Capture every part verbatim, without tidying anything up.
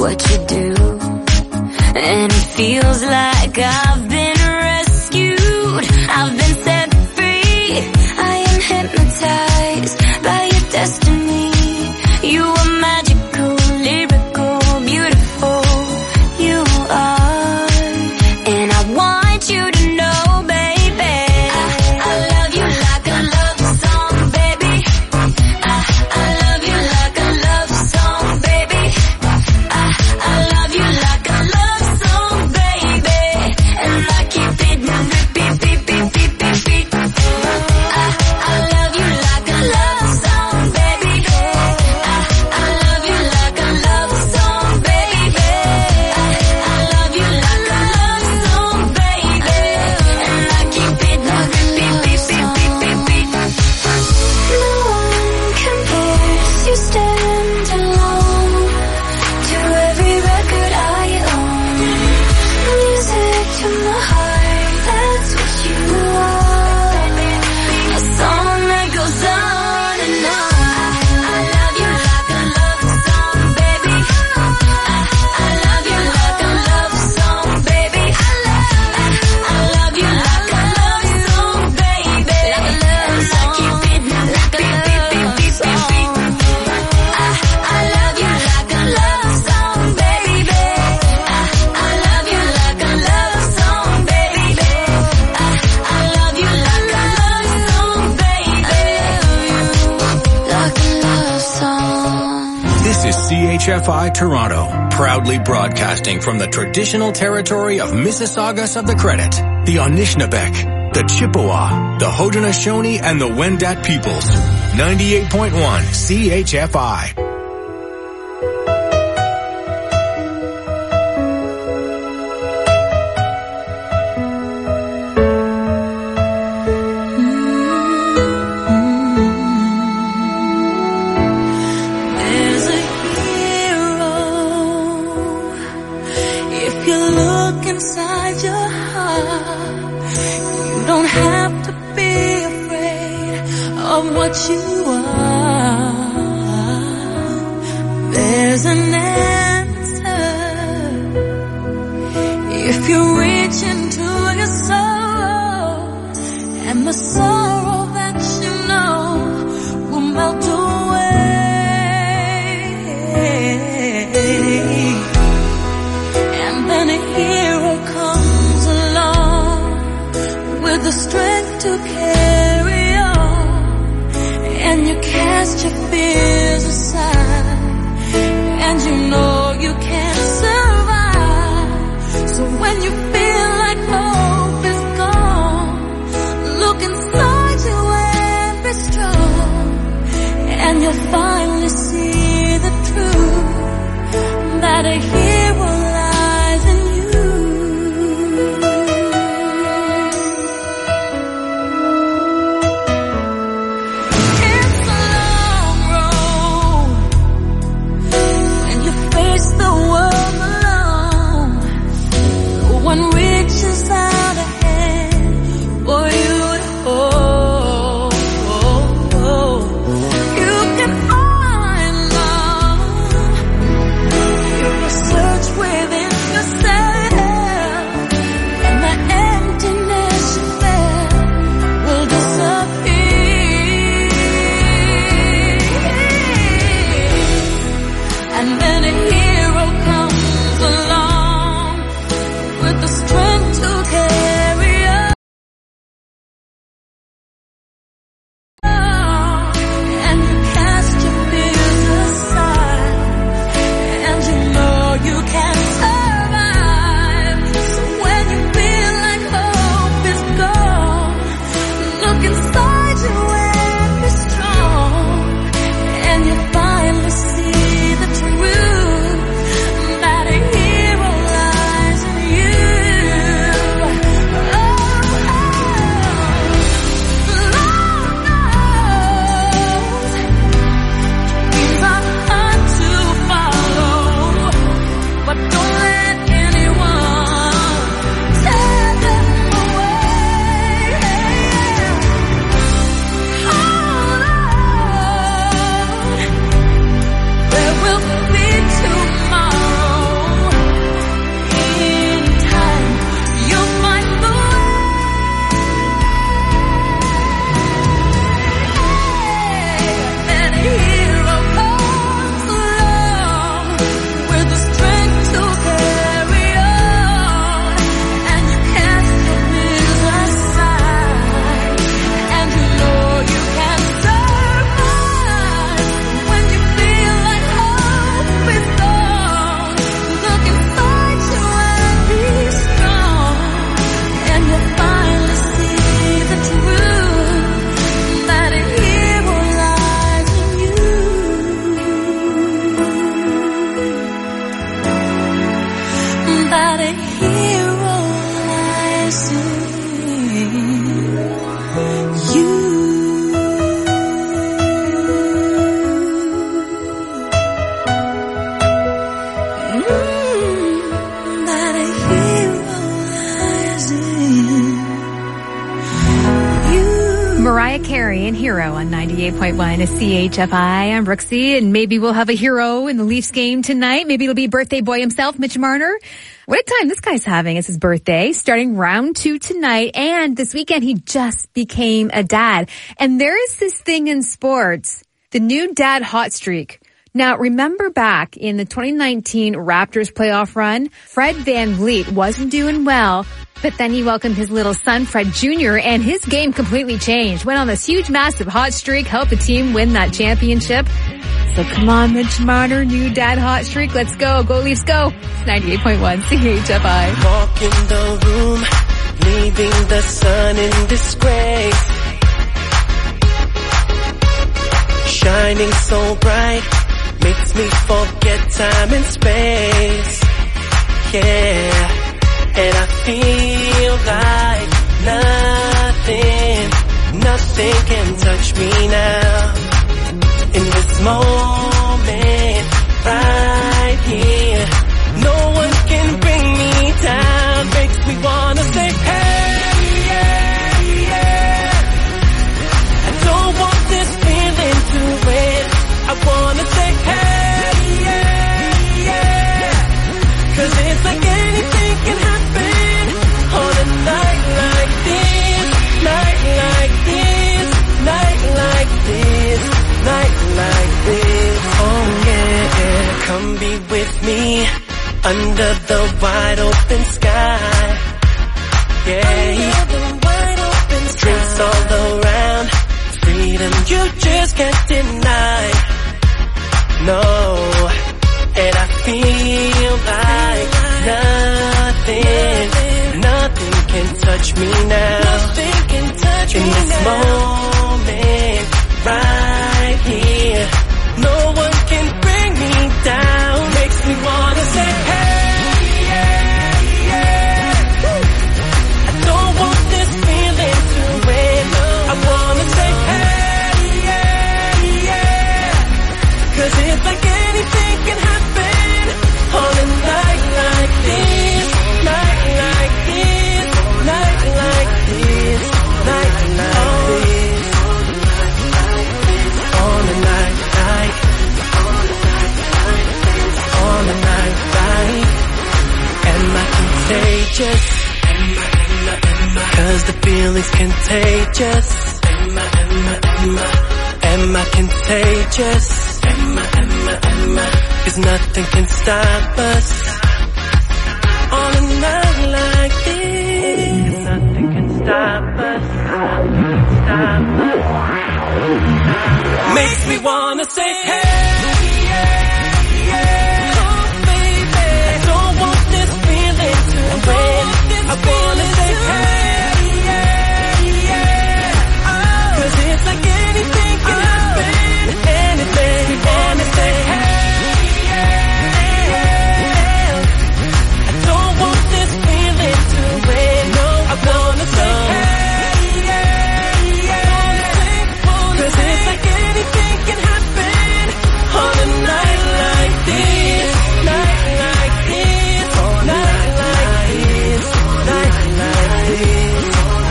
what you do, and it feels like I've been rescued. I've been set free. I am hypnotized by your destiny. You are magical, lyrical, beautiful. You are, and I want you to know, baby, I, I love you like a love song, baby. I, I love you like a love song, baby. I, I love you like a love song, baby. And I keep it on repeat, beat, beat, beat, beat, beat. I, I love you like a love song, baby. I, I love you like a love song, baby. I, I love you like a love song, baby. And I keep it on repeat, beat, beat, beat, beat, beat. No one compares, you stand alone to every record I own. Music to my heart, that's what you are. A song that goes on and on. I love you like a love song, baby. I, I love you like a love song, baby. I love, I love you like a love song, baby. And I keep it like a beat, beat, beat, beat, beat, beat. I, I love you like a love song, baby. I, I love you like a love song, baby. I, I love you like a love song, baby. Like a love song. This is C H F I Toronto, proudly broadcasting from the traditional territory of Mississaugas of the Credit, the Anishinaabeg, the Chippewa, the Haudenosaunee, and the Wendat peoples. ninety-eight point one C H F I. There's a hero. If you look inside your heart, you don't have to be afraid of what you are. There's an answer. If you reach into your soul, and the sorrow that you know will melt away. And then a hero comes along with the strength to carry on, and you cast your fears aside, and you know you can't survive. So when you feel like hope is gone, look inside you and be strong, and you'll finally see the truth, that a hero lies in you. It's a long road when you face the world alone. No one reaches out a hand for you to hold. You can find love if you point one is C H F I. I'm Brooksy, and maybe we'll have a hero in the Leafs game tonight. Maybe it'll be birthday boy himself, Mitch Marner. What a time this guy's having. It's his birthday, starting round two tonight, and this weekend he just became a dad. And there is this thing in sports, the new dad hot streak. Now, remember back in the twenty nineteen Raptors playoff run, Fred VanVleet wasn't doing well, but then he welcomed his little son, Fred Junior, and his game completely changed. Went on this huge, massive hot streak, helped the team win that championship. So come on, Mitch Marner, new dad hot streak. Let's go. Go Leafs, go. It's ninety-eight point one C H F I. Walk in the room, leaving the sun in disgrace. Shining so bright, makes me forget time and space. Yeah. And I feel like nothing, nothing can touch me now. In this moment, right here, no one can bring me down. Makes me wanna say, hey, yeah, yeah. I don't want this feeling to win. I wanna say, hey, yeah, yeah. Cause it's like anything can happen on a night like this, night like this, night like this, night like this. Oh yeah, come be with me under the wide open sky. Yeah, under the wide open sky. Drinks all around, freedom you just can't deny. No, and I feel like nothing, nothing can touch me now. Nothing can touch me now. In this moment, right here, no one can bring me down. Makes me wanna say, hey, yeah, yeah. I don't want this feeling to win. I wanna say, hey, yeah, yeah. Cause it's like anything can happen on a night like this, night like this, night like this, night like this, on a night like, on a night like. Am I contagious? Cause the feeling's contagious. Am I, am I, am I, am I contagious? Am I, am I, am I? Cause nothing can stop us on a night like this. Nothing can stop us, stop us. Makes me wanna say, hey, yeah, yeah. Oh, baby, I don't want this feeling to win. I wanna say, hey, yeah, yeah. Oh, cause it's like anything can happen, anything. We wanna say, hey, yeah, I don't want this feeling to win. No, I wanna say, hey, yeah, yeah. Cause it's like anything can happen on a night like this, night like this, night like this, night like this,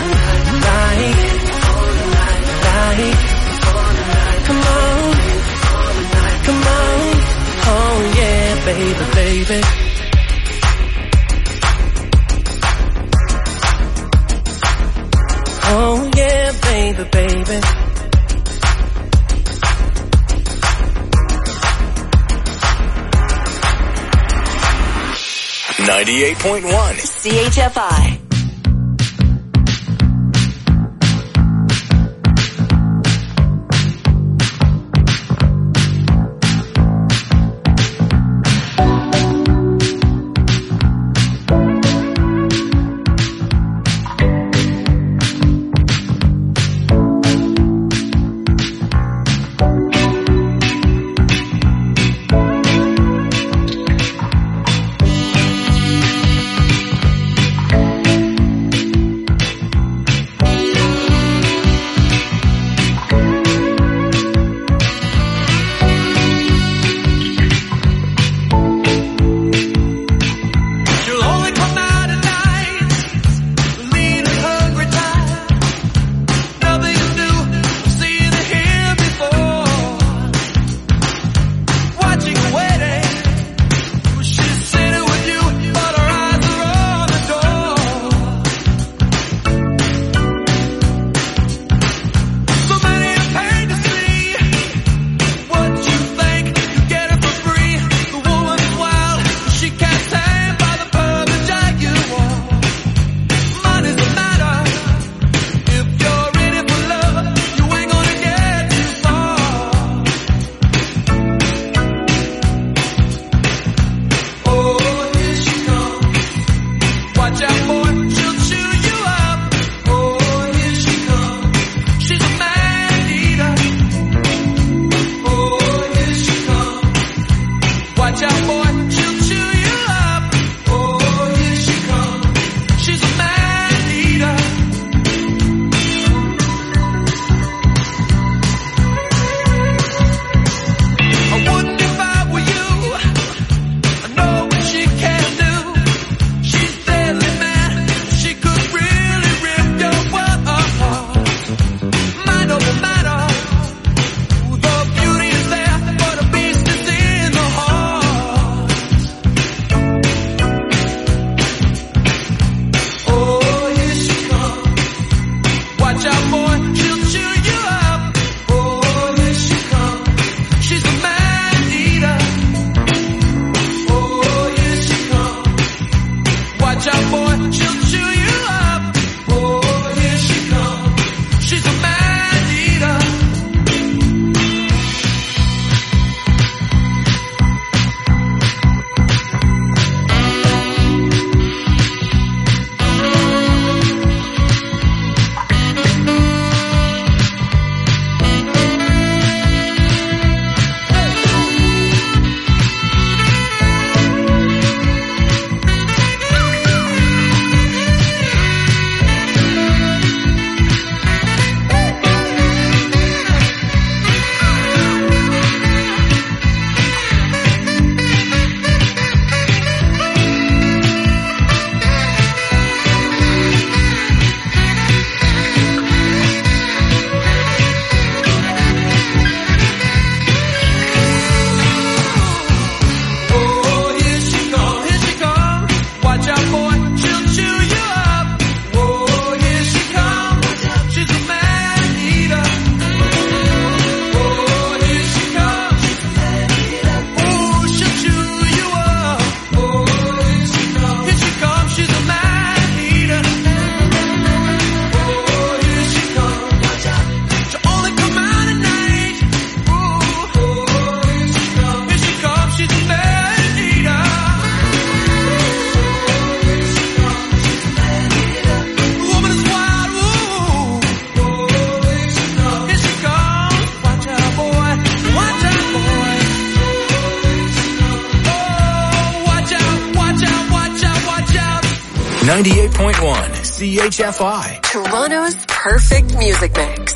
like, like, come on, come on, oh yeah, baby, baby. Oh yeah, baby, baby. ninety-eight point one C H F I. ninety-eight point one C H F I. Toronto's perfect music mix.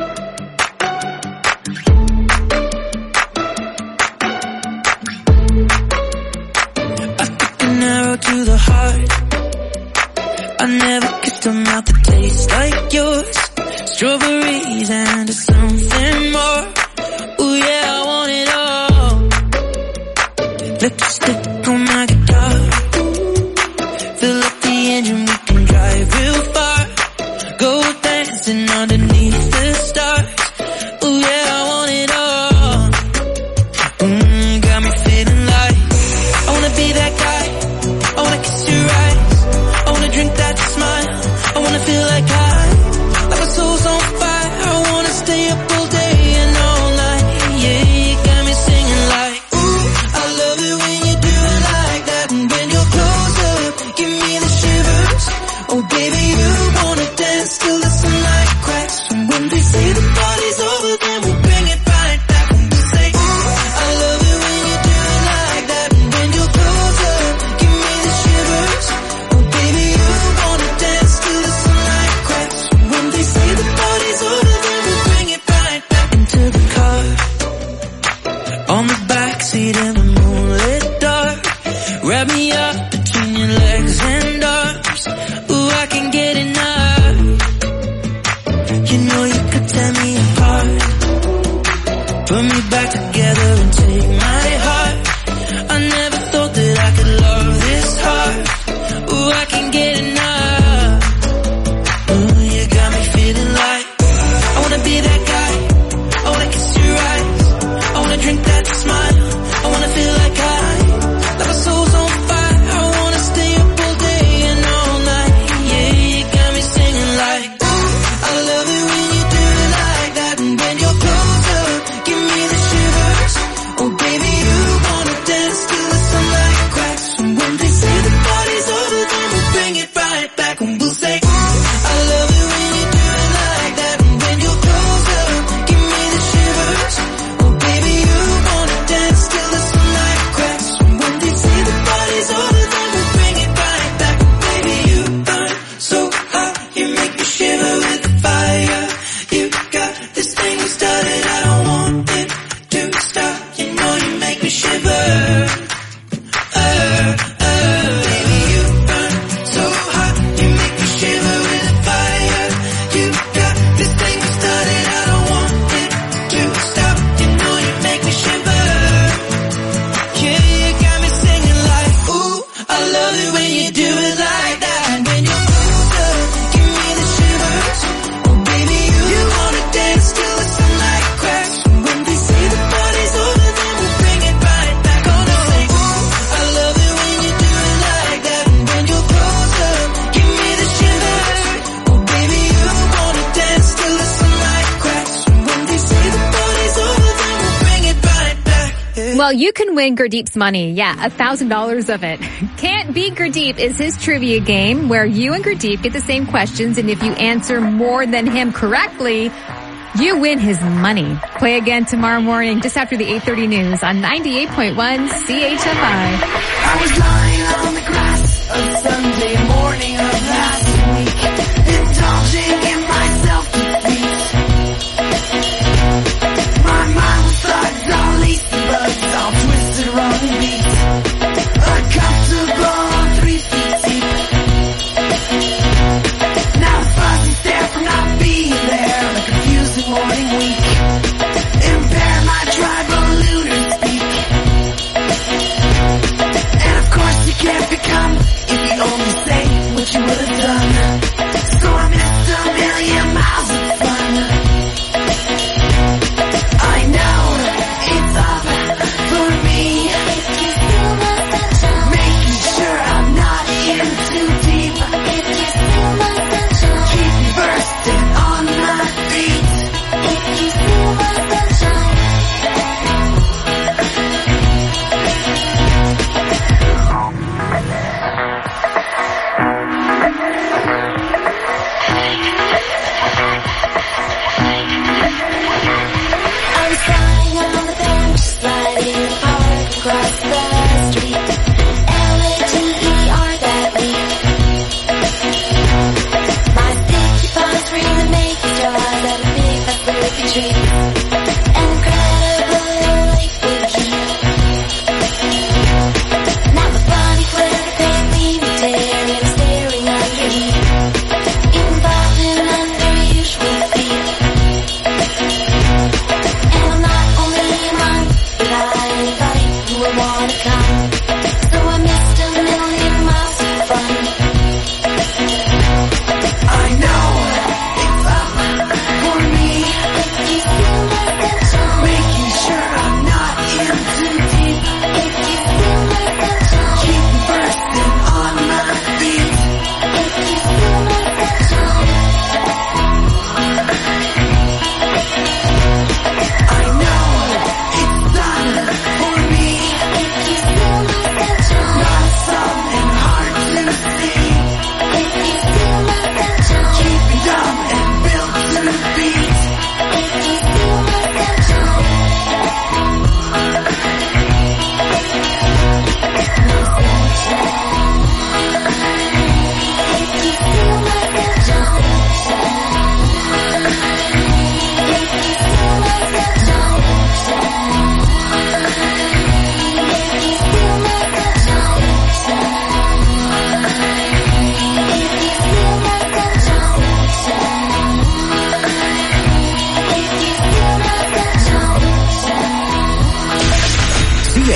To the heart, I never kissed a mouth that tastes like yours. Strawberries and something more. Ooh yeah, I want it all. Lipstick on my guitar. Fill up the engine, we can drive real far. Go dancing underneath the stars. Ooh yeah, I want it all. Mm, got me feeling like I wanna be that guy. I wanna kiss your eyes, I wanna drink that smile, I wanna feel like I, like my soul's on fire, I wanna stay up all day and all night, yeah, you got me singing like, ooh, I love it when you do it like that, and when you're close up, give me the shivers, oh baby you wanna dance till the sunlight cracks, and when they say the party's over then we'll bring it right back, and we say, ooh, I love it when you do it like that, and when you're close up, give me the shivers, oh baby you wanna dance till the sunlight cracks, and when they say the party's over then we'll bring it right back into the car, on the backseat in the moonlit dark, wrap me up between your legs and arms, ooh I can get enough, you know you could tear me apart, put me back together and take my heart, I never thought that I could love this hard, ooh I can get enough, ooh you got me feeling like, I wanna be that guy, I wanna kiss your eyes, I wanna drink that smile, I wanna feel like I, like my soul's on fire, I wanna stay up all day and all night, yeah you got me singing like, ooh I love it when you do it like that, and when you're close up, give me the shivers, oh baby you wanna dance till the sunlight cracks, and when they say the party's over then we'll bring it right back, and we'll say, ooh I love it when you do it like that, and when you're close up, give me the shivers, oh baby you wanna dance till the sunlight cracks, and when they say the party's over then we'll bring it right back, baby you burn so hot, you make me shiver with the fire, you got this thing we started, I don't want it to stop, you know you make me shiver, uh, uh, baby you burn so hot, you make me shiver with the fire, you got this thing we started, I don't want it to stop, you know you make me shiver, yeah you got me singing like, ooh I love it when you do it like that, and when you're close up, give me the shivers, oh baby you wanna dance till the sunlight cracks, and when they say the party's over then we'll bring it right back, gonna say, ooh I love it when you do it like that, and when you're close up, give me the shivers, oh baby you wanna dance till the sunlight cracks, and when they say the party's over then we'll bring it right back, yeah. Well, you can win Gurdeep's money. Yeah, a thousand dollars of it. Can't Beat Gurdeep is his trivia game where you and Gurdeep get the same questions, and if you answer more than him correctly, you win his money. Play again tomorrow morning just after the eight thirty news on ninety-eight point one C H F I. I was lying on the grass a Sunday morning of last week, indulging in my self-defeat. My mind was thugs, all lazy bugs, all twisted, wrong and beat. Uncomfortable on three feet deep. Now the fuzzy stare from not being there on a confusing morning week. Impair my tribal lunar speak. And of course you can't become if you only say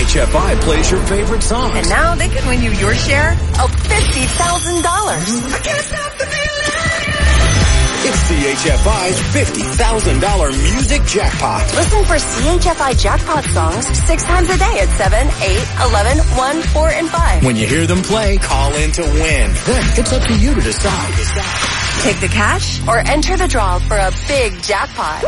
H F I plays your favorite songs. And now they can win you your share of fifty thousand dollars. I can't stop the It's C H F I's fifty thousand dollars music jackpot. Listen for C H F I jackpot songs six times a day at seven, eight, eleven, one, four, and five. When you hear them play, call in to win. Then it's up to you to decide. Take the cash or enter the draw for a big jackpot.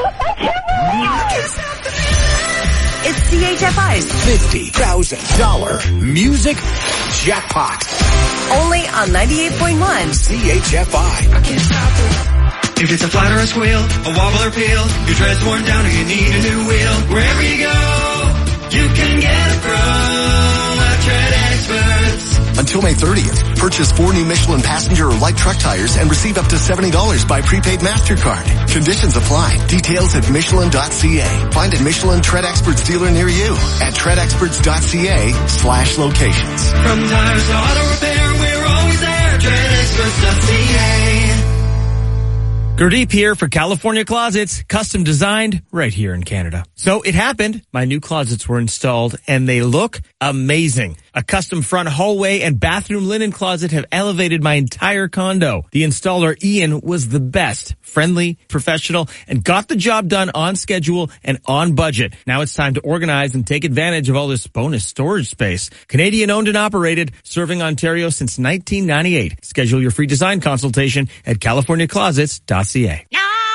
It's C H F I's fifty thousand dollars music jackpot. Only on ninety-eight point one C H F I. I can't stop it. If it's a flat or a squeal, a wobble or peel, your tread's worn down or you need a new wheel, wherever you go, you can get it from our Tread Experts. Until May thirtieth, purchase four new Michelin passenger or light truck tires and receive up to seventy dollars by prepaid MasterCard. Conditions apply. Details at Michelin dot C A. Find a Michelin Tread Experts dealer near you at tread experts dot C A slash locations. From tires to auto repair, we're always there. tread experts dot C A. Gurdeep here for California Closets, custom designed right here in Canada. So it happened. My new closets were installed and they look amazing. A custom front hallway and bathroom linen closet have elevated my entire condo. The installer, Ian, was the best, friendly, professional, and got the job done on schedule and on budget. Now it's time to organize and take advantage of all this bonus storage space. Canadian owned and operated, serving Ontario since nineteen ninety-eight. Schedule your free design consultation at california closets dot C A.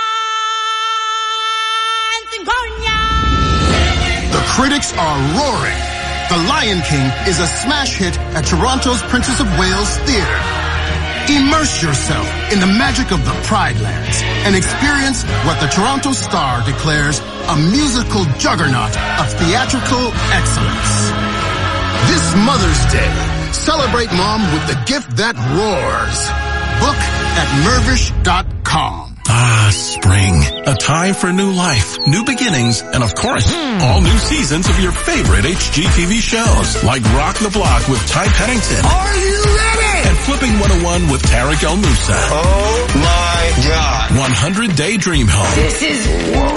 The critics are roaring. The Lion King is a smash hit at Toronto's Princess of Wales Theatre. Immerse yourself in the magic of the Pride Lands and experience what the Toronto Star declares a musical juggernaut of theatrical excellence. This Mother's Day, celebrate mom with the gift that roars. Book at mervish dot com. Ah, spring. A time for new life, new beginnings, and of course, all new seasons of your favorite H G T V shows, like Rock the Block with Ty Pennington. Are you ready? And Flipping one oh one with Tarek El Moussa. Oh my God. one hundred day Dream Home. This is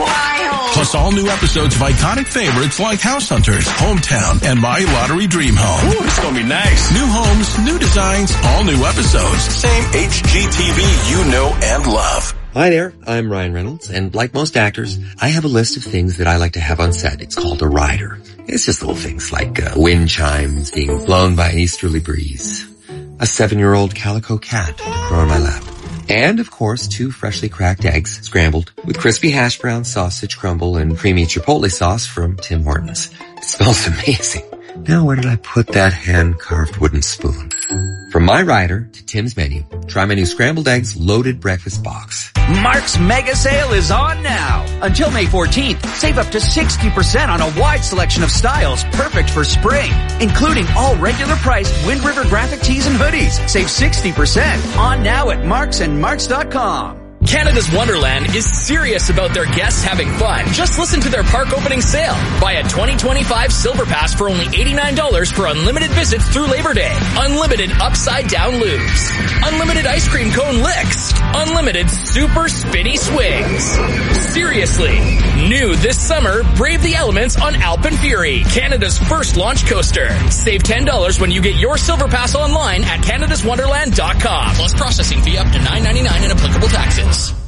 wild. Plus all new episodes of iconic favorites like House Hunters, Hometown, and My Lottery Dream Home. Ooh, it's gonna be nice. New homes, new designs, all new episodes. Same H G T V you know and love. Hi there, I'm Ryan Reynolds, and like most actors, I have a list of things that I like to have on set. It's called a rider. It's just little things like uh, wind chimes being blown by an easterly breeze, a seven-year-old calico cat to crow on my lap, and, of course, two freshly cracked eggs scrambled with crispy hash brown sausage crumble and creamy chipotle sauce from Tim Hortons. It smells amazing. Now where did I put that hand-carved wooden spoon? From my rider to Tim's menu, try my new scrambled eggs loaded breakfast box. Mark's mega sale is on now. Until May fourteenth, save up to sixty percent on a wide selection of styles perfect for spring, including all regular priced Wind River graphic tees and hoodies. Save sixty percent on now at marks and marks dot com. Canada's Wonderland is serious about their guests having fun. Just listen to their park opening sale. Buy a twenty twenty-five Silver Pass for only eighty-nine dollars for unlimited visits through Labor Day. Unlimited upside down loops. Unlimited ice cream cone licks. Unlimited super spinny swings. Seriously. New this summer, brave the elements on Alpine Fury, Canada's first launch coaster. Save ten dollars when you get your Silver Pass online at canada's wonderland dot com. Plus processing fee up to nine ninety-nine and applicable taxes.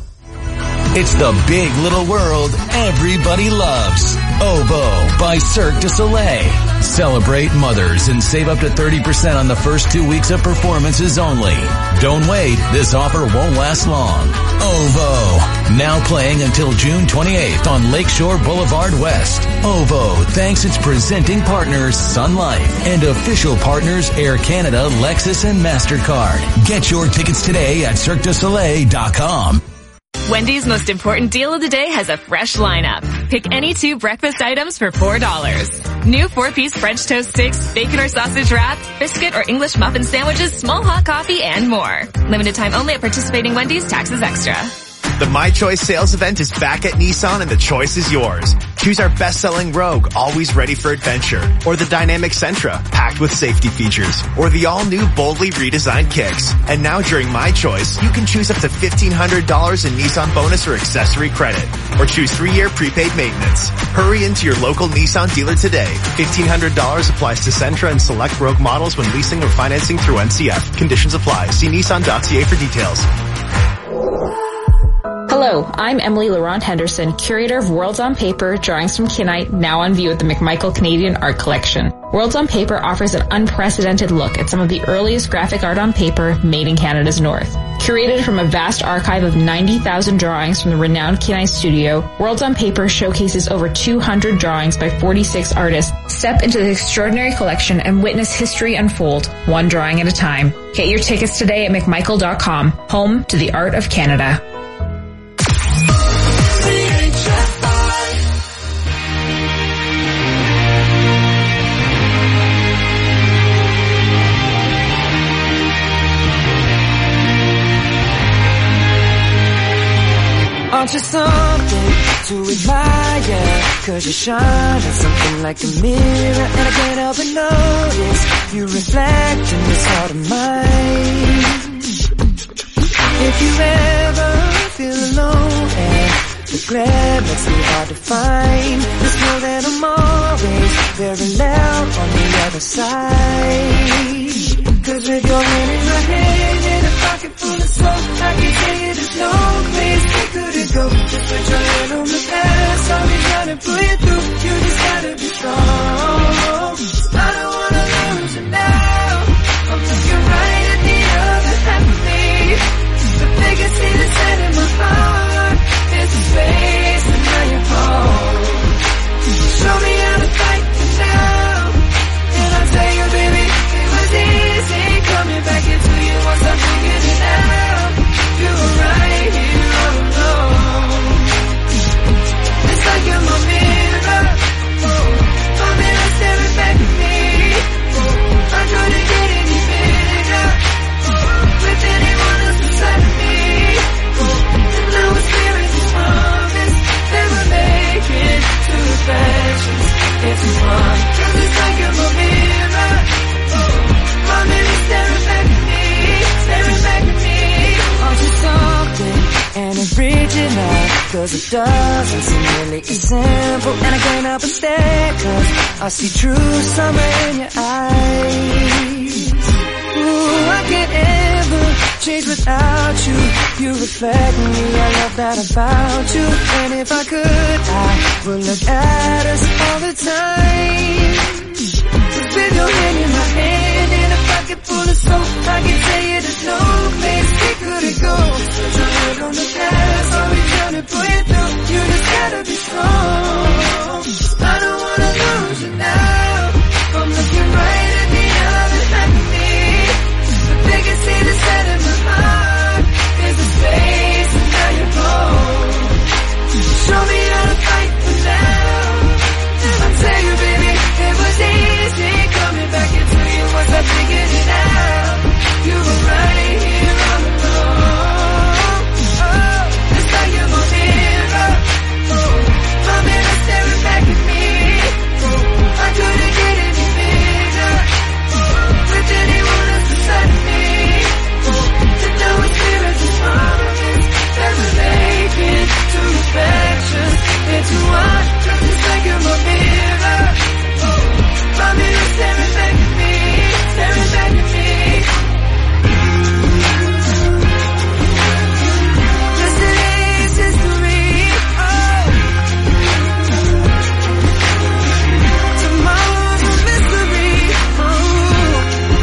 It's the big little world everybody loves. Ovo by Cirque du Soleil. Celebrate mothers and save up to thirty percent on the first two weeks of performances only. Don't wait, this offer won't last long. Ovo, now playing until June twenty-eighth on Lakeshore Boulevard West. Ovo thanks its presenting partners Sun Life and official partners Air Canada, Lexus, and MasterCard. Get your tickets today at cirque du soleil dot com. Wendy's most important deal of the day has a fresh lineup. Pick any two breakfast items for four dollars. New four-piece French toast sticks, bacon or sausage wrap, biscuit or English muffin sandwiches, small hot coffee, and more. Limited time only at participating Wendy's. Taxes extra. The My Choice sales event is back at Nissan and the choice is yours. Choose our best-selling Rogue, always ready for adventure, or the dynamic Sentra, packed with safety features, or the all-new boldly redesigned Kicks. And now during My Choice, you can choose up to fifteen hundred dollars in Nissan bonus or accessory credit, or choose three-year prepaid maintenance. Hurry into your local Nissan dealer today. fifteen hundred dollars applies to Sentra and select Rogue models when leasing or financing through N C F. Conditions apply. See Nissan dot C A for details. Hello, I'm Emily Laurent Henderson, curator of Worlds on Paper, Drawings from Kinite, now on view at the McMichael Canadian Art Collection. Worlds on Paper offers an unprecedented look at some of the earliest graphic art on paper made in Canada's North. Curated from a vast archive of ninety thousand drawings from the renowned Kinite studio, Worlds on Paper showcases over two hundred drawings by forty-six artists. Step into the extraordinary collection and witness history unfold, one drawing at a time. Get your tickets today at McMichael dot com, home to the art of Canada. Aren't you something to admire? Cause you shine at something like a mirror, and I can't help but notice you reflect in this heart of mine. If you ever feel alone and the glare makes me hard to find, just know that I'm always very loud on the other side. Cause with your hand in my hand and a pocket full of soap, I can tell you there's no place we couldn't go. Just put your hand on the past, I'll be trying to pull you through. You just gotta be strong. I don't wanna lose you now. I'm looking right at the other half of me. The biggest thing that's set in my heart is the space and now you're home. Show me how to fight for now, and I'll tell you, baby, it was easy coming back into you once I figured it out. You were right here all alone. It's like you're my mirror, my mirror staring back at me. I couldn't get any bigger with anyone else beside me. And now it's clear as a promise that we're making two reflections into one. Cause it's like you're my mirror, my mirror staring back at me, staring back at me. Aren't you something and original? Cause it doesn't seem really as simple, and I can't help but stare cause I see true summer in your eyes. Ooh, I can't ever change without you. You reflect me, I love that about you. And if I could, I would look at us all the time. Cause with your hand in my hand and a pocket full of soap, I can tell you there's no place we couldn't go. Put your head on the past, I'll be trying to pull you through. You just gotta be strong. I don't wanna lose you now. I'm looking right at the other half of me. The biggest thing that's set in my heart is the space, and now you're home. Show me how to fight for now. I'll tell you, baby, it was easy coming back into you once I figured it out. You were right here all alone. Oh, it's like you're my mirror, my mirror staring back at me. I couldn't get any bigger with anyone else beside me. To know it's clear as a promise that we're making two reflections into one. Cause it's like you're my mirror, my mirror staring back at me, staring back at me. Yesterday's history, oh. Tomorrow's a mystery, oh.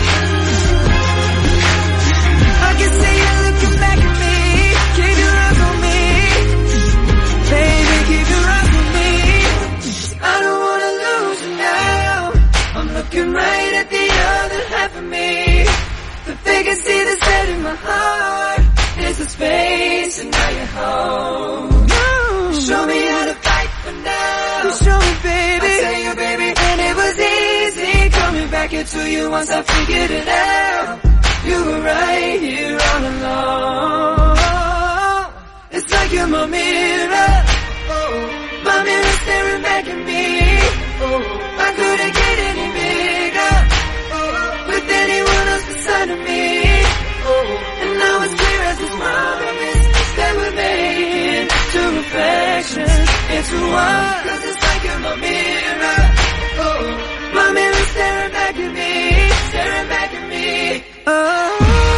I can see you looking back at me. Keep your eyes on me, baby, keep your eyes on me. I don't wanna lose you now. I'm looking right at the other half of me. The biggest thing that's set in my heart is the space, and now you're home. Show me how to fight for now. Show me, baby. I tell you, baby, and it was easy coming back into you once I figured it out. You were right here all along. It's like you're my mirror. My mirror staring back at me. I couldn't get any bigger with anyone else beside of me. And now it's clear as this promise that we're making to perfection. It's a one, cause it's like you're my mirror. My mirror staring back at me, staring back at me. Oh.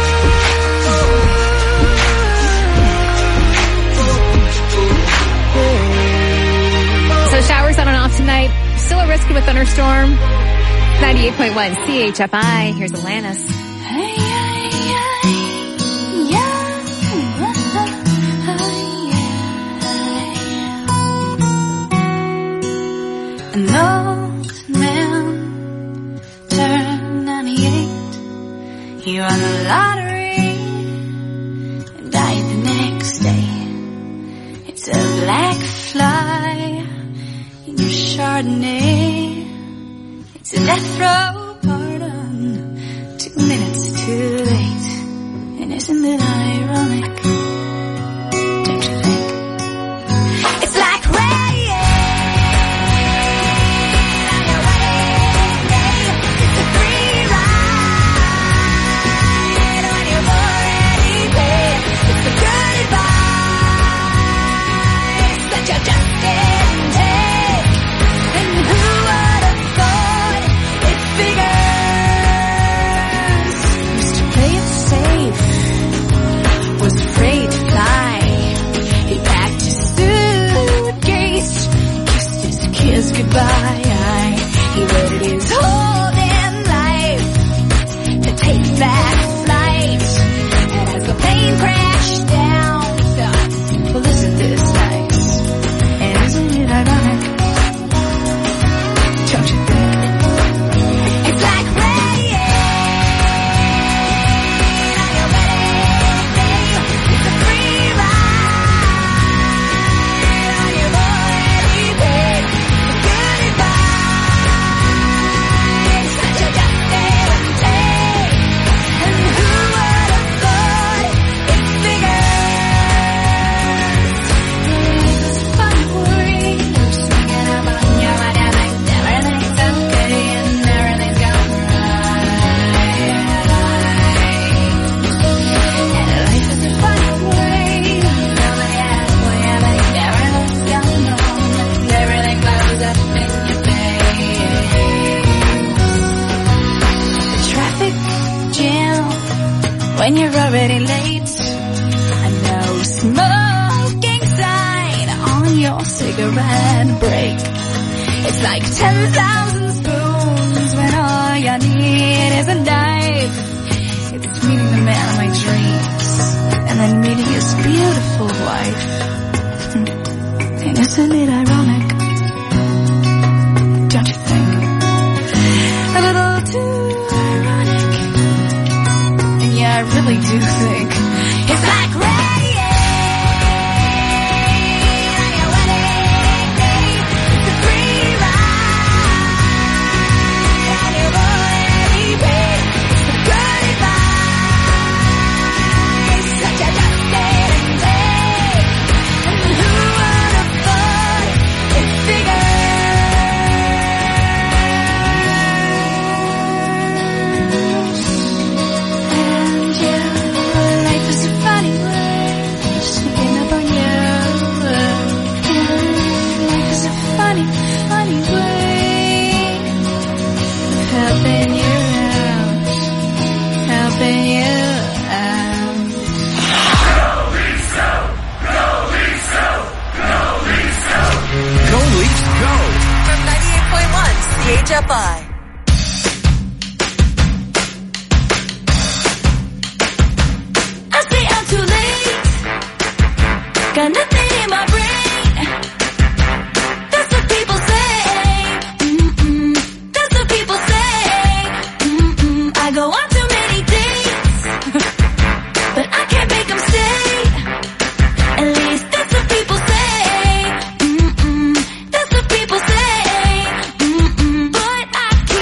So showers on and off tonight. Still a risk of a thunderstorm. ninety-eight point one C H F I. Here's Alanis. An old man turned ninety-eight. He won the lottery and died the next day. It's a black fly in your Chardonnay. It's a death row pardon, two minutes too late. And isn't it ironic? Don't you think? It's like rain. Goodbye. He waited his whole damn life to take that flight. And as the plane crashed down, he thought, well, isn't this nice? And isn't it ironic? Don't you think? It's like rain. Are you ready? It's a free ride. Are you already paid? When you're already late, a no smoking sign on your cigarette break. It's like ten thousand spoons when all you need is a knife. It's meeting the man of my dreams and then meeting his beautiful wife. And isn't it ironic? Don't you think? A little too ironic. Yeah, I really do think it's like rain. Are you ready? It's a free ride. And you've already paid. It's the goodbye. Such a dusty day. And who would have thought it's bigger? C H F I. I stay out too late. Got nothing in my brain. That's what people say. Mm-mm. That's what people say. Mm-mm. I go on too many dates, but I can't make them stay. At least that's what people say. Mm-mm. That's what people say. Mm-mm. But I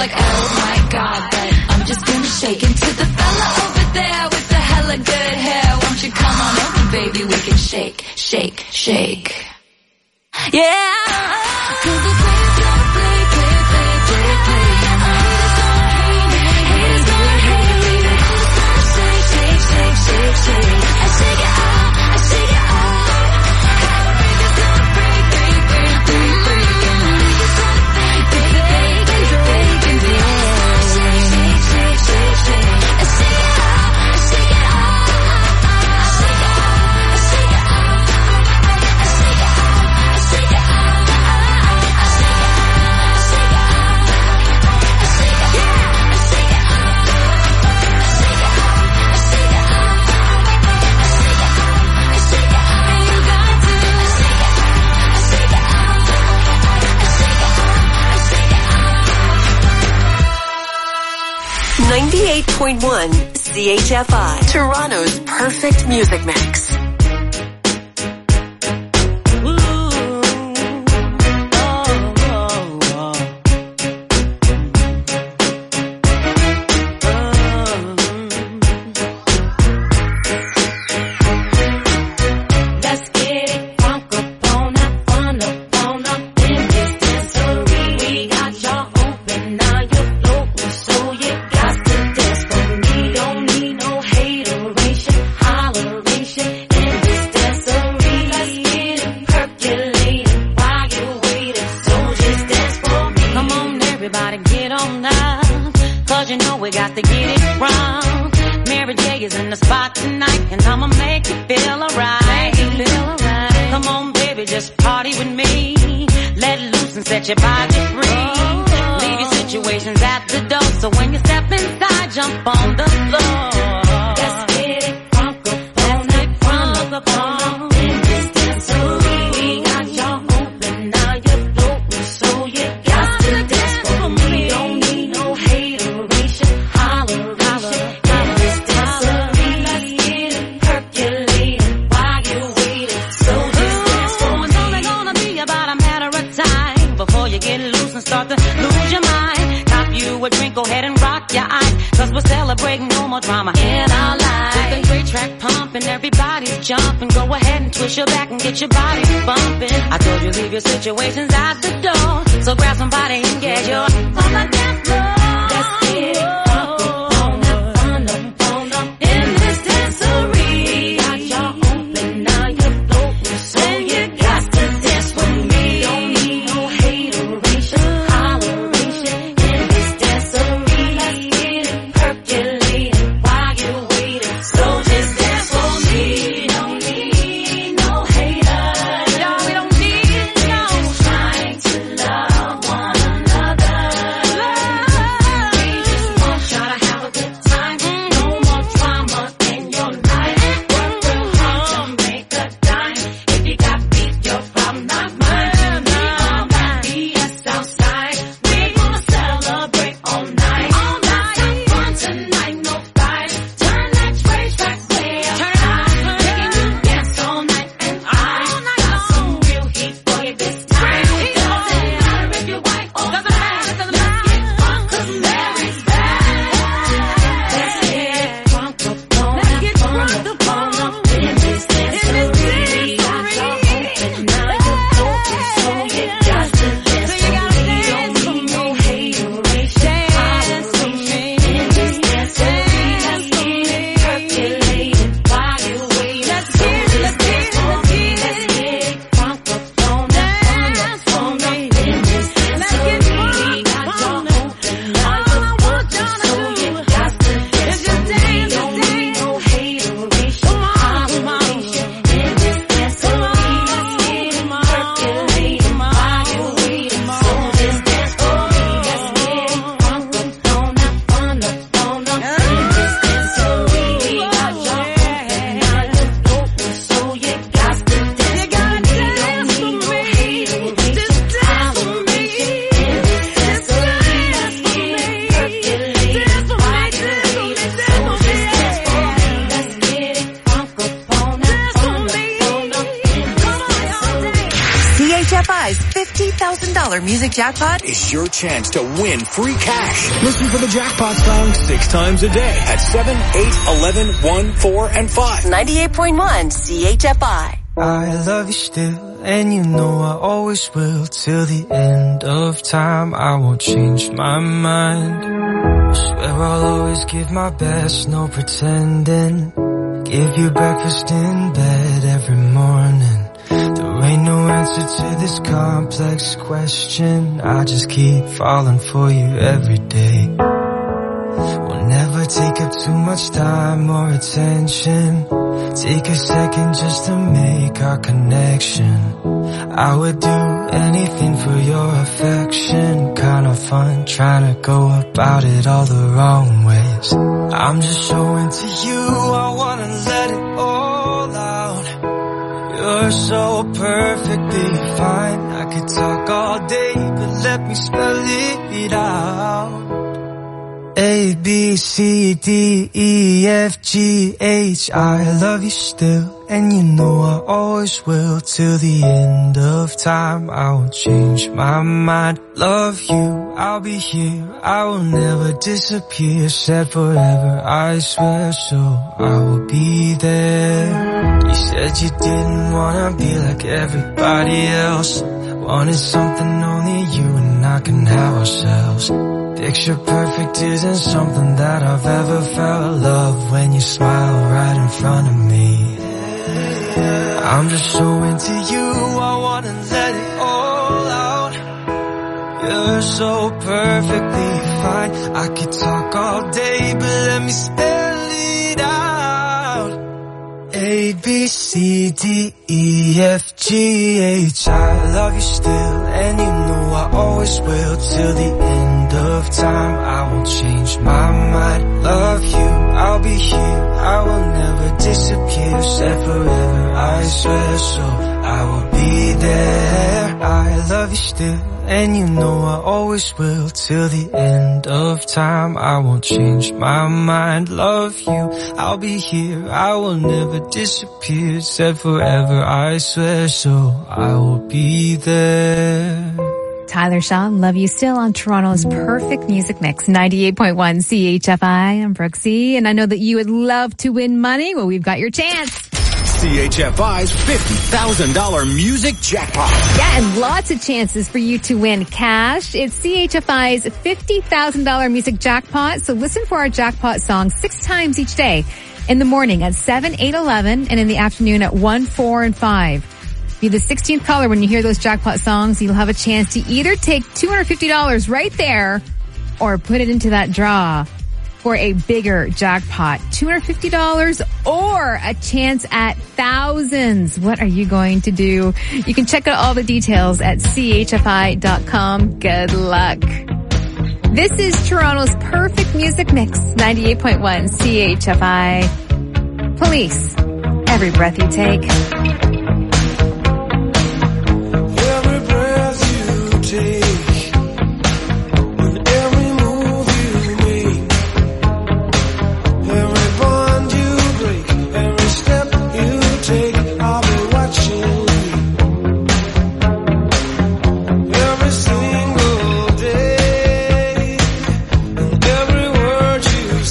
like, oh my god, but I'm just gonna shake into the fella over there with the hella good hair. Won't you come on over, baby, we can shake, shake, shake. Yeah. Cause the play's gonna play, play, play, play, play. Haters gonna hate, haters gonna hate. Haters gonna shake, shake, shake, shake, shake. I shake it out, I shake it out. How a freak is gonna break, break, break, break, break. And the freak is gonna break, break, break, break, break, and break. Shake, shake, shake, shake, shake. I shake it out, I shake it out. I shake it out, I shake it out. I shake it out, I shake it out. ninety-eight point one C H F I, Toronto's perfect music mix. Your body free. Leave your situations at the door. So when you step inside, jump on the floor. Let's get it crunk up on it, crunk up on in this dancery. We got y'all open, now you're floating, so you got to dance for me. Don't need no hateration, holleration in this dancery. Let's get it percolating while you're waiting. So just dance for me. It's only gonna be about a matter of time before you get loose and start to lose your mind. Cop you a drink, go ahead and rock your eyes, cause we're celebrating no more drama in our lives. With a great track pumping, everybody's jumping. Go ahead and twist your back and get your body bumping. I told you leave your situations at the door, so grab somebody and get your on the dance floor. Let's get it up, on up, on up, on up in this dancery. Got y'all open, now you're floating, so you got to dance with me. Don't need no hateration, holleration in this dancery. Let's get it percolating while you're waiting. So just dance for me. Don't need no haters. Y'all, we don't need no. Just trying to love one another. Love. fifty thousand dollars music jackpot is your chance to win free cash. Listen for the jackpot song six times a day at seven, eight, eleven, one, four, and five. ninety-eight point one C H F I. I love you still, and you know I always will. Till the end of time, I won't change my mind. I swear I'll always give my best, no pretending. Give you breakfast in bed every morning. There ain't no answer to this complex question. I just keep falling for you every day. We'll never take up too much time or attention. Take a second just to make our connection. I would do anything for your affection. Kind of fun trying to go about it all the wrong ways. I'm just so into you, I wanna let it all out. You're so perfectly fine. I could talk all day, but let me spell it out. A, B, C, D, E, F, G, H. I love you still, and you know I always will. Till the end of time, I won't change my mind. Love you, I'll be here, I will never disappear. Said forever, I swear, so I will be there. You said you didn't wanna be like everybody else. Wanted something only you and I can have ourselves. Picture perfect isn't something that I've ever felt. Love when you smile right in front of me. I'm just so into you, I wanna let it all out. You're so perfectly fine. I could talk all day, but let me spell it out. A, B, C, D, E, F, G, H. I love you still, and you know I always will. Till the end of time, I won't change my mind. Love you, I'll be here, I will never disappear. Said forever, I swear, so I will be there. I love you still, and you know I always will. Till the end of time, I won't change my mind. Love you, I'll be here, I will never disappear. Said forever, I swear, so I will be there. Tyler Shaw, Love You Still on Toronto's Perfect Music Mix, ninety-eight point one C H F I. I'm Brooksy, and I know that you would love to win money. Well, we've got your chance. C H F I's fifty thousand dollars music jackpot. Yeah, and lots of chances for you to win cash. It's C H F I's fifty thousand dollars music jackpot. So listen for our jackpot song six times each day. In the morning at seven, eight, eleven, and in the afternoon at one, four, and five. Be the sixteenth caller when you hear those jackpot songs. You'll have a chance to either take two hundred fifty dollars right there or put it into that draw for a bigger jackpot. two hundred fifty dollars or a chance at thousands. What are you going to do? You can check out all the details at C H F I dot com. Good luck. This is Toronto's Perfect Music Mix, ninety-eight point one C H F I. Police, every breath you take.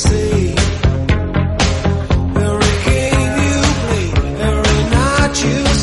You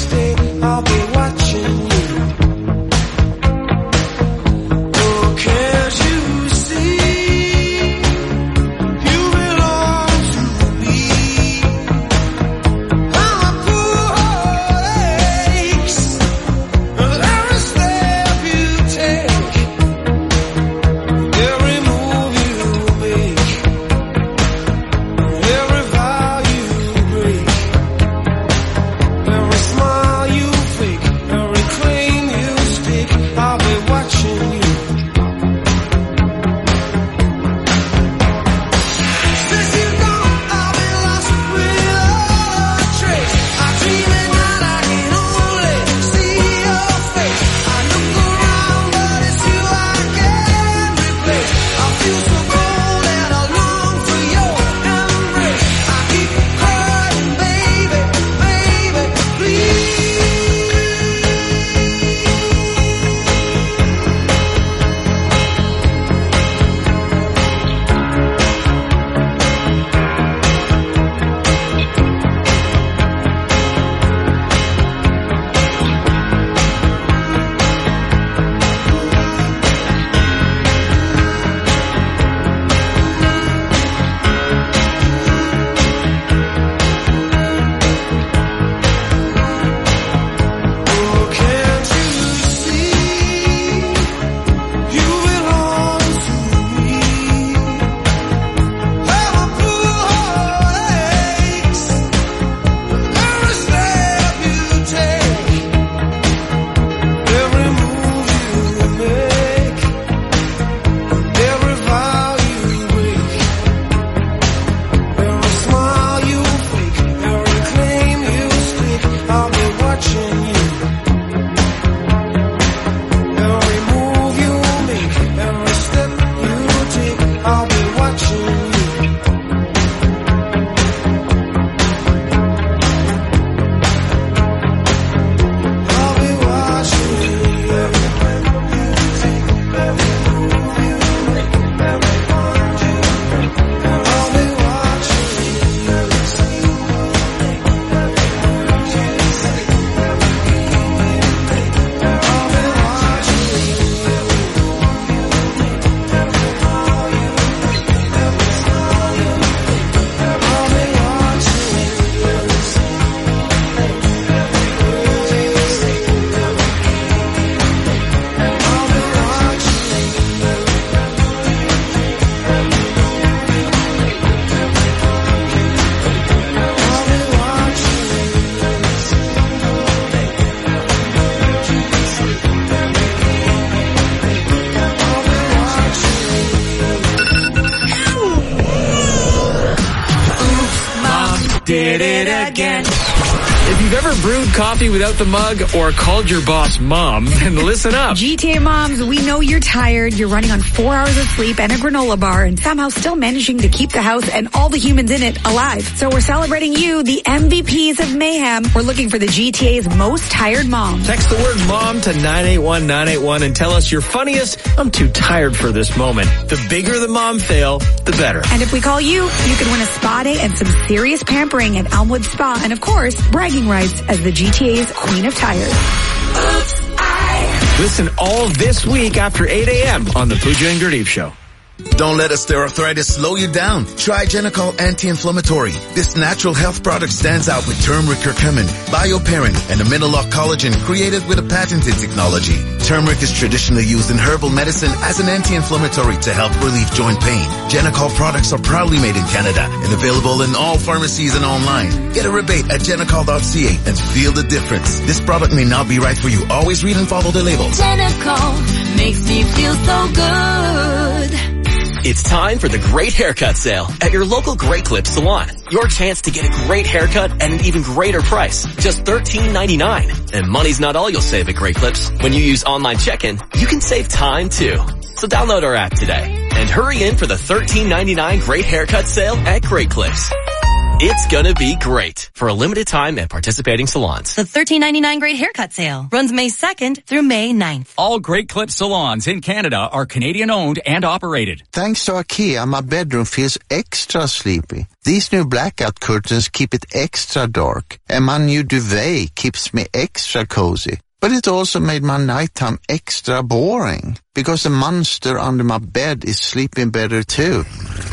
did it again. If you've ever brewed coffee without the mug or called your boss mom, then listen up. G T A moms, we know you're tired. You're running on four hours of sleep and a granola bar and somehow still managing to keep the house and all the humans in it alive. So we're celebrating you, the M V Ps of mayhem. We're looking for the G T A's most tired mom. Text the word mom to nine eight one nine eight one and tell us your funniest, I'm too tired for this moment. The bigger the mom fail, the better. And if we call you, you can win a spa day and some serious pampering at Elmwood Spa. And of course, bragging rights as the G T A's Queen of Tires. Oops, I... Listen all this week after eight a.m. on the Pooja and Gurdeep Show. Don't let osteoarthritis slow you down. Try Genicol Anti-Inflammatory. This natural health product stands out with turmeric curcumin, bioperine, and amino-lock collagen created with a patented technology. Turmeric is traditionally used in herbal medicine as an anti-inflammatory to help relieve joint pain. Genicol products are proudly made in Canada and available in all pharmacies and online. Get a rebate at genicol dot c a and feel the difference. This product may not be right for you. Always read and follow the labels. Genicol makes me feel so good. It's time for the Great Haircut Sale at your local Great Clips salon. Your chance to get a great haircut at an even greater price. Just thirteen ninety-nine. And money's not all you'll save at Great Clips. When you use online check-in, you can save time too. So download our app today and hurry in for the thirteen ninety-nine Great Haircut Sale at Great Clips. It's gonna be great for a limited time at participating salons. The thirteen ninety-nine Great Haircut Sale runs May second through May ninth. All Great Clip salons in Canada are Canadian owned and operated. Thanks to IKEA, my bedroom feels extra sleepy. These new blackout curtains keep it extra dark, and my new duvet keeps me extra cozy. But it also made my nighttime extra boring, because the monster under my bed is sleeping better too.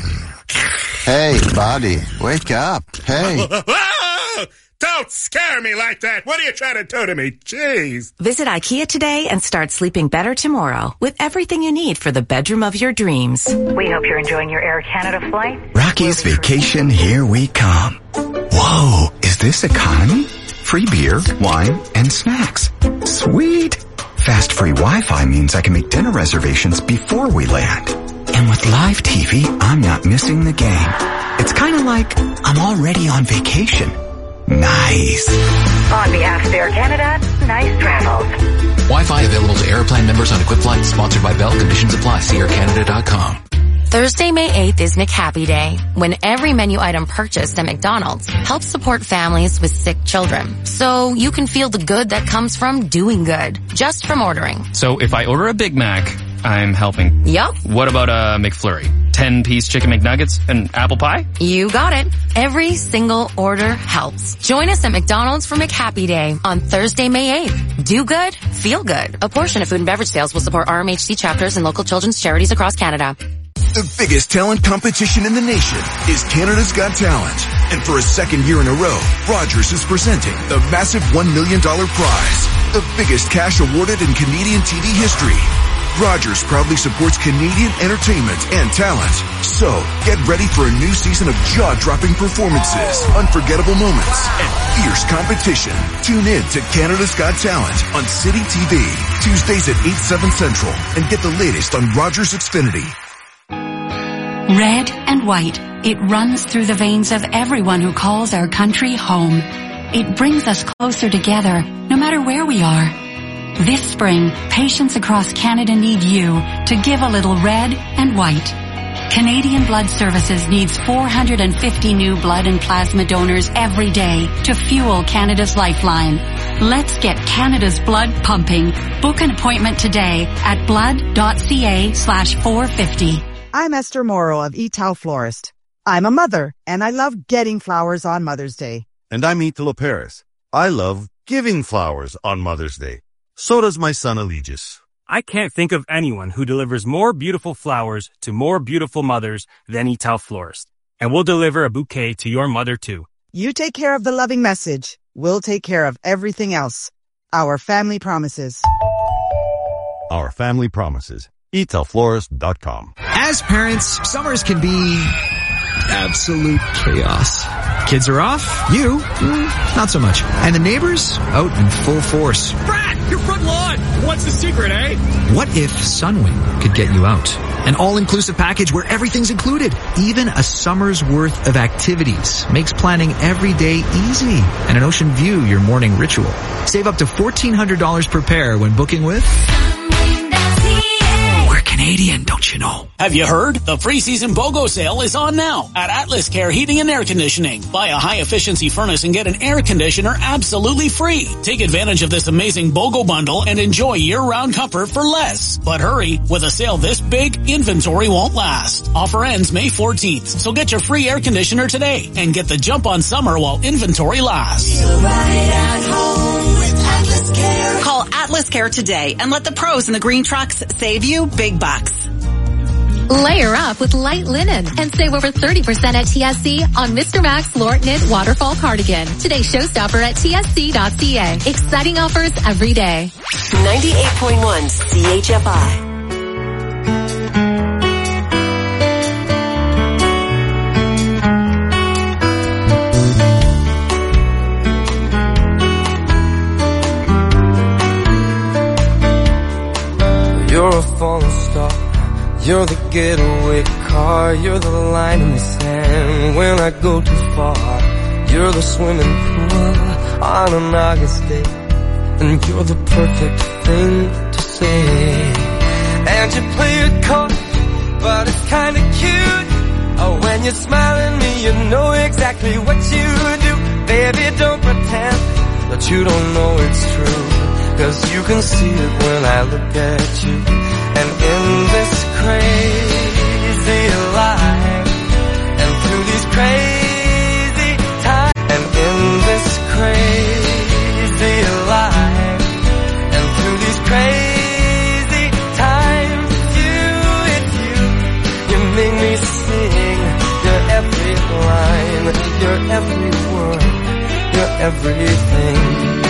Hey, buddy, wake up. Hey. Don't scare me like that. What are you trying to do to me? Jeez. Visit IKEA today and start sleeping better tomorrow with everything you need for the bedroom of your dreams. We hope you're enjoying your Air Canada flight. Rocky's Vacation, here we come. Whoa, is this economy? Free beer, wine, and snacks. Sweet. Fast free Wi-Fi means I can make dinner reservations before we land. And with live T V, I'm not missing the game. It's kind of like I'm already on vacation. Nice. On behalf of Air Canada, nice travels. Wi-Fi available to Airplane members on equipped flights. Sponsored by Bell. Conditions apply. See air canada dot com. Thursday, May eighth is McHappy Day, when every menu item purchased at McDonald's helps support families with sick children. So you can feel the good that comes from doing good, just from ordering. So if I order a Big Mac, I'm helping. Yup. What about a McFlurry? ten-piece chicken McNuggets and apple pie? You got it. Every single order helps. Join us at McDonald's for McHappy Day on Thursday, May eighth. Do good, feel good. A portion of food and beverage sales will support R M H C chapters and local children's charities across Canada. The biggest talent competition in the nation is Canada's Got Talent. And for a second year in a row, Rogers is presenting the massive one million dollars prize, the biggest cash awarded in Canadian T V history. Rogers proudly supports Canadian entertainment and talent. So, get ready for a new season of jaw-dropping performances, unforgettable moments, and fierce competition. Tune in to Canada's Got Talent on City T V, Tuesdays at eight, seven Central, and get the latest on Rogers Xfinity. Red and white, it runs through the veins of everyone who calls our country home. It brings us closer together, no matter where we are. This spring, patients across Canada need you to give a little red and white. Canadian Blood Services needs four hundred fifty new blood and plasma donors every day to fuel Canada's lifeline. Let's get Canada's blood pumping. Book an appointment today at blood.ca slash 450. I'm Esther Morrow of Etal Florist. I'm a mother, and I love getting flowers on Mother's Day. And I'm Italo Paris. I love giving flowers on Mother's Day. So does my son Allegis. I can't think of anyone who delivers more beautiful flowers to more beautiful mothers than Etal Florist. And we'll deliver a bouquet to your mother too. You take care of the loving message. We'll take care of everything else. Our family promises. Our family promises. etal florist dot com. As parents, summers can be absolute chaos. Kids are off, you, mm, not so much. And the neighbors, out in full force. Brad, your front lawn! What's the secret, eh? What if Sunwing could get you out? An all-inclusive package where everything's included. Even a summer's worth of activities makes planning every day easy. And an ocean view your morning ritual. Save up to fourteen hundred dollars per pair when booking with... We're Canadian, don't you know? Have you heard? The free season BOGO sale is on now at Atlas Care Heating and Air Conditioning. Buy a high-efficiency furnace and get an air conditioner absolutely free. Take advantage of this amazing BOGO bundle and enjoy year-round comfort for less. But hurry, with a sale this big, inventory won't last. Offer ends May fourteenth, so get your free air conditioner today and get the jump on summer while inventory lasts. Feel right at home with Atlas Care. Call Atlas Care today and let the pros in the green trucks save you big bucks. Layer up with light linen and save over thirty percent at T S C on Mister Max Floor Knit Waterfall Cardigan. Today's showstopper at T S C dot C A. Exciting offers every day. ninety-eight point one C H F I. You're a falling star. You're the getaway car. You're the line in the sand when I go too far. You're the swimming pool on an August day, and you're the perfect thing to say. And you play it cold, but it's kinda cute. Oh, when you smile at me, you know exactly what you do. Baby, don't pretend that you don't know it's true, 'cause you can see it when I look at you. And in this crazy life, and through these crazy times, and in this crazy life, and through these crazy times, it's you, it's you. You make me sing your every line, your every word, your everything.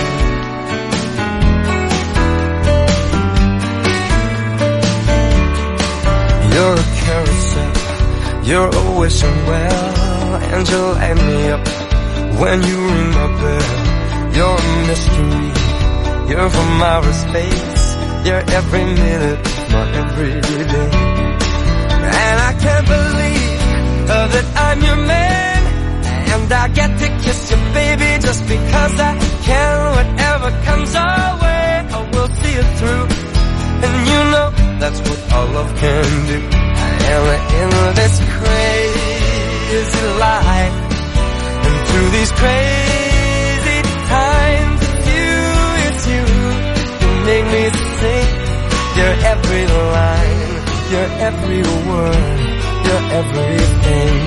You're a carousel, you're always so well, and you light me up when you ring my bell. You're a mystery, you're from outer space, you're every minute, my every day. And I can't believe uh, that I'm your man, and I get to kiss you, baby, just because I can. Whatever comes our way, I will see it through, and you know that's what all love can do. And in this crazy life, and through these crazy times, it's you, it's you. You make me sing your every line, your every word, your everything.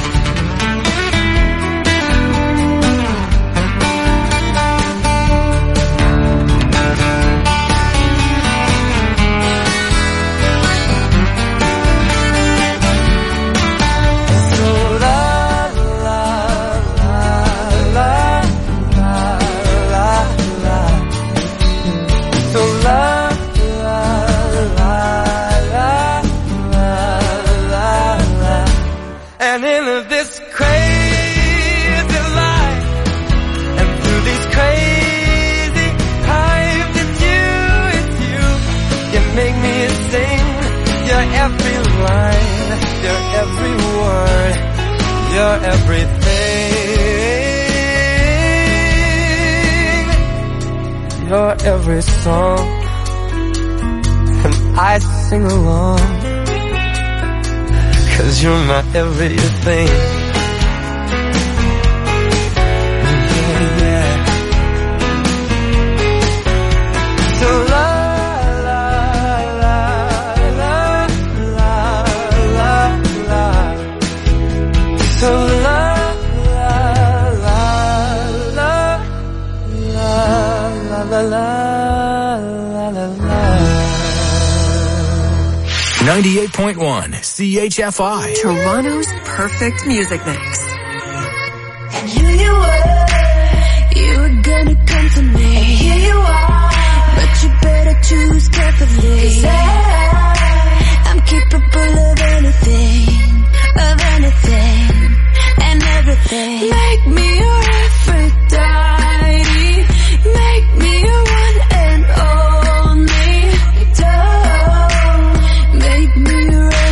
Every line, your every word, your everything, your every song, and I sing along, 'cause you're my everything. Yeah, yeah. So love. So la, la, la, la, la, la, la, la, la, la. ninety-eight point one C H F I. Toronto's perfect music mix. And here you were, you were gonna come to me. And here you are, but you better choose carefully. 'Cause I, I'm capable of anything, of anything. Everything. Make me your Aphrodite. Make me your one and only. Don't make me your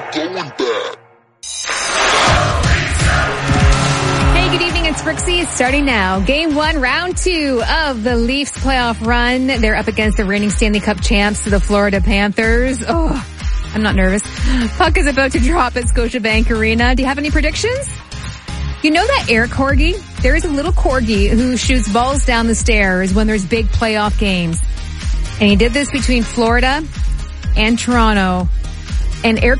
going bad. Hey, good evening. It's Brooksy. Starting now. Game one, round two of the Leafs playoff run. They're up against the reigning Stanley Cup champs, the Florida Panthers. Oh, I'm not nervous. Puck is about to drop at Scotiabank Arena. Do you have any predictions? You know that air corgi? There is a little corgi who shoots balls down the stairs when there's big playoff games. And he did this between Florida and Toronto. And air